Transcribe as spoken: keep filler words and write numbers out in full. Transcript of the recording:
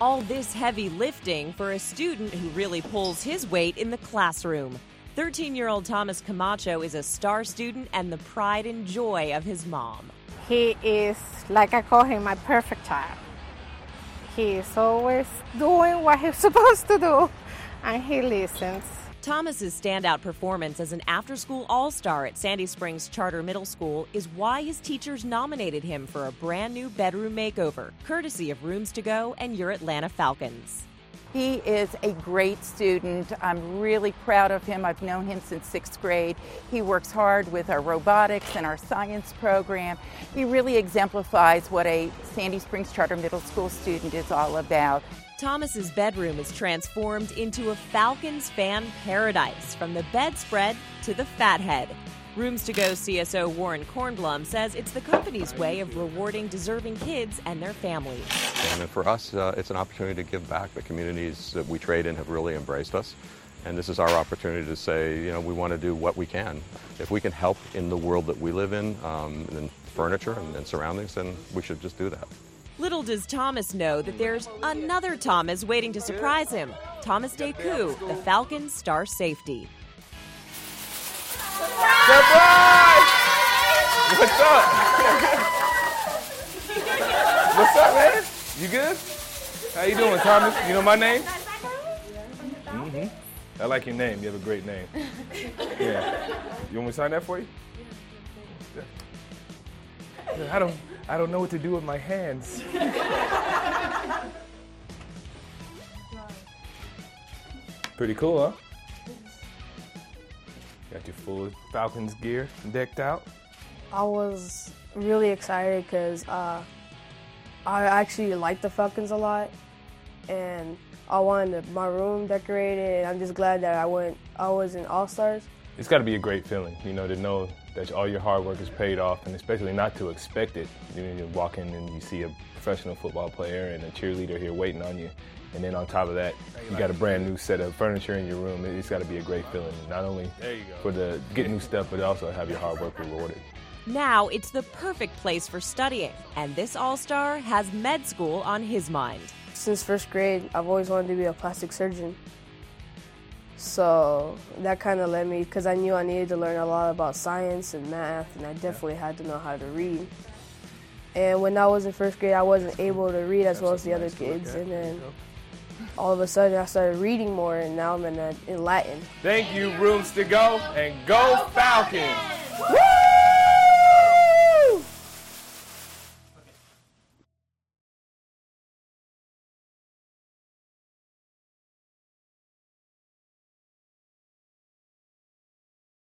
All this heavy lifting for a student who really pulls his weight in the classroom. thirteen-year-old Thomas Camacho is a star student and the pride and joy of his mom. He is, like I call him, my perfect child. He is always doing what he's supposed to do, and he listens. Thomas's standout performance as an after-school all-star at Sandy Springs Charter Middle School is why his teachers nominated him for a brand new bedroom makeover, courtesy of Rooms to Go and your Atlanta Falcons. He is a great student. I'm really proud of him. I've known him since sixth grade. He works hard with our robotics and our science program. He really exemplifies what a Sandy Springs Charter Middle School student is all about. Thomas's bedroom is transformed into a Falcons fan paradise, from the bedspread to the fathead. Rooms to Go C S O Warren Kornblum says it's the company's way of rewarding deserving kids and their families. And for us, uh, it's an opportunity to give back. The communities that we trade in have really embraced us. And this is our opportunity to say, you know, we want to do what we can. If we can help in the world that we live in, um, in furniture and, and surroundings, then we should just do that. Little does Thomas know that there's another Thomas waiting to surprise him. Thomas Deku, the Falcons' star safety. Surprise! What's up? What's up, man? You good? How you doing, Thomas? You know my name? Mm-hmm. I like your name. You have a great name. Yeah. You want me to sign that for you? Yeah. I don't. I don't know what to do with my hands. Pretty cool, huh? Got your full Falcons gear decked out. I was really excited because uh, I actually like the Falcons a lot, and I wanted my room decorated. And I'm just glad that I went. I was in All Stars. It's got to be a great feeling, you know, to know that all your hard work is paid off, and especially not to expect it. You know, you walk in and you see a professional football player and a cheerleader here waiting on you, and then on top of that, you got a brand new set of furniture in your room. It's got to be a great feeling, not only for the get new stuff, but also have your hard work rewarded. Now it's the perfect place for studying, and this all-star has med school on his mind. Since first grade, I've always wanted to be a plastic surgeon. So that kind of led me, because I knew I needed to learn a lot about science and math, and I definitely had to know how to read. And when I was in first grade, I wasn't able to read as well as the other kids, and then all of a sudden I started reading more, and now I'm in, a, in Latin. Thank you, Rooms to Go, and go Falcons!